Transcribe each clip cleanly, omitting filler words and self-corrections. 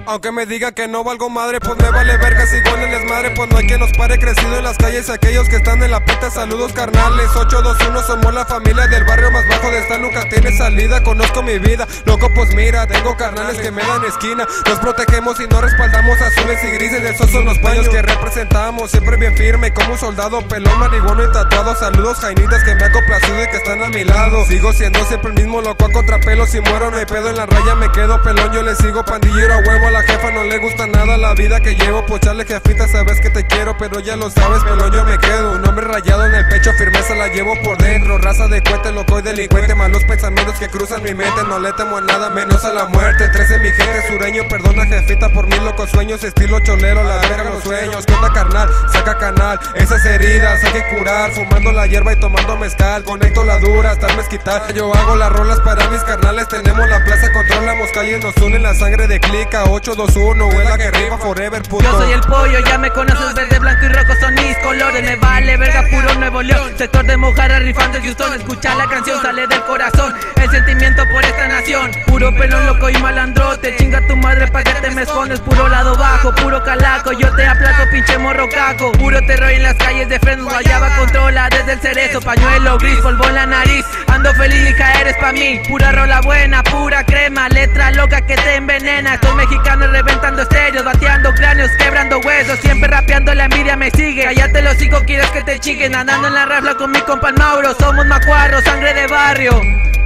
Aunque me diga que no valgo madre, pues me vale verga, sigo en el desmadre. Pues no hay quien nos pare, crecido en las calles. Aquellos que están en la peta, saludos carnales. 821, somos la familia del barrio más bajo de esta, nunca tiene salida. Conozco mi vida, loco pues mira, tengo carnales que me dan esquina. Nos protegemos y no respaldamos azules y grises. Esos son los paños que representamos, siempre bien firme como un soldado. Pelón, marihuano y tatuado. Saludos jainitas que me ha complacido y que están a mi lado. Sigo siendo siempre el mismo loco a contrapelo. Si muero no hay pedo, en la raya me quedo pelón. Yo le sigo pandillero a huevo, a la jefa no le gusta nada la vida que llevo. Pues chale jefita, sabes que te quiero, pero ya lo sabes, pelón yo me quedo. Un hombre rayado en el pecho, firmeza la llevo por dentro. Raza de cuete, loco y delincuente, malos pensamientos que cruzan mi mente. No le temo a nada, menos a la muerte. 13 mi gente, sureño, perdona jefita por mis locos sueños. Estilo cholero, la verga los sueños. Corta carnal, saca canal, esas heridas hay que curar. Fumando la hierba y tomando mezcal, conecto la dura hasta el mezquital. Yo hago las rolas para mis carnales, tenemos la plaza, controlamos calles, nos unen la sangre de clica. 821, huela que rifa forever, puto. Yo soy el pollo, ya me conoces, verde, blanco y rojo son mis colores. Me vale verga, puro Nuevo León, sector de Mojarra, rifando de Houston. Escucha la canción, sale del corazón, el sentimiento por esta nación. Puro pelón, loco y malandrote, chinga tu madre pa' que te me escondes. Puro lado bajo, puro calaco, yo te aplaco, pinche morro caco. Puro terror en las calles de frenos, guayaba controla desde el cerezo. Pañuelo gris, polvo en la nariz, ando feliz, hija, eres pa' mí. Pura rola buena, pura crema, letra loca que te envenena. Estos mexicanos reventando estéreos, bateando cráneos, quebrando huesos. Siempre rapeando, la envidia me sigue. Cállate los hijos, quieres que te chinguen. Andando en la rafla con mi compa Mauro, somos macuarros, sangre de barrio.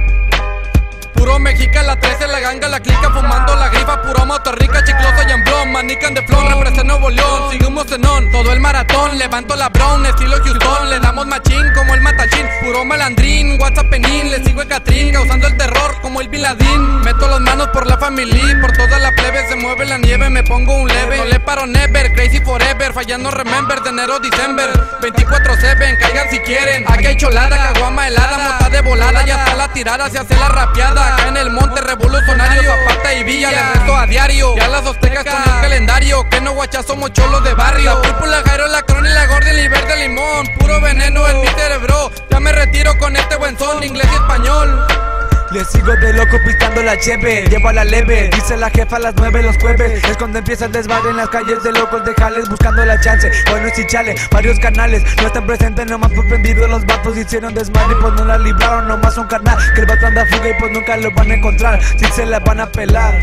Puro Mexica, la 13, la ganga, la clica, fumando la grifa. Puro motorrica, chicloso y en blon, manican de flon, representa Nuevo León, seguimos en on. Todo el maratón, levanto la brown, estilo Houston. Le damos machín como el matachín. Puro malandrín, WhatsApp penín, le sigo a Catrín, causando el terror como el Bin Laden. Meto las manos por la familia, por toda la plebe. Se mueve la nieve, me pongo un leve. No le paro never, crazy forever, fallando remember. De enero a diciembre, 24/7, caigan si quieren. Aquí hay cholada, caguama helada, mota de volada. Ya está la tirada, se hace la rapeada. Acá en el monte revolucionario, Zapata y Villa, les resto a diario. Ya las aztecas con el calendario, que no guachas somos cholos de barrio. La púrpura, la Jairo, la Cron y la Gordon y verde limón. Puro veneno en mi cerebro, ya me retiro con este buen son, inglés y español. Le sigo de loco pistando la cheve, llevo a la leve, dice la jefa a las 9 los jueves. Es cuando empieza el desmadre en las calles de locos de jales, buscando la chance, bueno y chale, varios canales no están presentes nomás por prendido. Los vatos hicieron desmadre y pues no la libraron, nomás son carnal. Que el vato anda fuga y pues nunca lo van a encontrar, si se la van a pelar.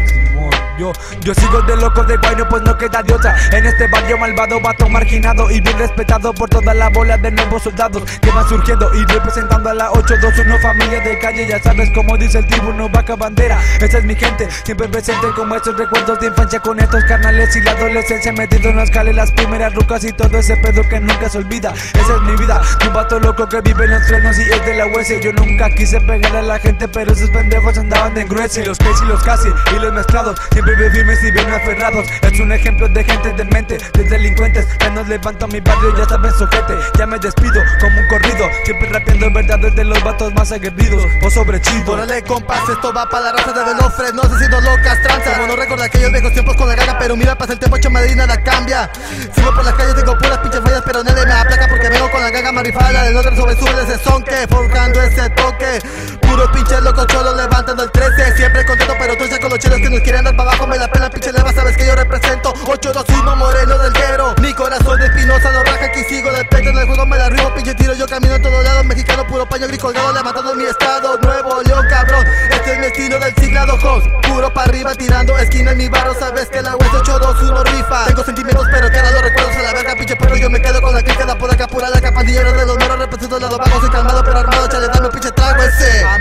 Yo sigo de loco de guayno, pues no queda de otra. En este barrio malvado, vato marginado y bien respetado por toda la bola de nuevos soldados que van surgiendo y representando a la 821, familia de calle. Ya sabes cómo dice el tribuno, vaca bandera. Esa es mi gente, siempre presente como estos recuerdos de infancia con estos carnales y la adolescencia metido en los cales, las primeras rucas y todo ese pedo que nunca se olvida. Esa es mi vida, un vato loco que vive en los frenos y es de la US. Yo nunca quise pegar a la gente, pero esos pendejos andaban de engruese. Los que y los casi y los mezclados, siempre bien firmes y bien aferrados. Es un ejemplo de gente demente, de delincuentes. Ya nos levanto a mi barrio, ya sabes sojete. Ya me despido como un corrido, siempre rapeando verdades de los vatos más aguerridos. O sobre chido. Órale compas, esto va para la raza de Venofres. No sé si no locas tranzas, como no recuerda aquellos viejos tiempos con la gaga. Pero mira, pasa el tiempo, hecho Madrid nada cambia. Sigo por las calles, tengo puras pinches fallas, pero nadie me aplaca porque vengo con la gaga marifada. Del otro sobre sube ese son que forjando ese toque. Puros pinches locos cholos levantando el 13. Siempre contento, pero tú con los chelos que nos quieren dar para abajo. Me la pela pinche leva, sabes que yo represento 821 Moreno del Guero. Mi corazón espinosa lo raja, aquí sigo de pecho. En el juego me la arribo, pinche tiro, yo camino en todos lados. Mexicano, puro paño gris colgado, levantando mi estado. Nuevo León, cabrón, este es mi estilo del siglado host. Puro pa' arriba, tirando esquina en mi barro. Sabes que la West 821 rifa. Tengo sentimientos, pero quedan los recuerdos a la verga, pinche perro. Yo me quedo con la clica, por acá pura la capandillera de los meros. Represento el lado bajo, soy calmado pero armado. Chale, dame un pinche trago ese.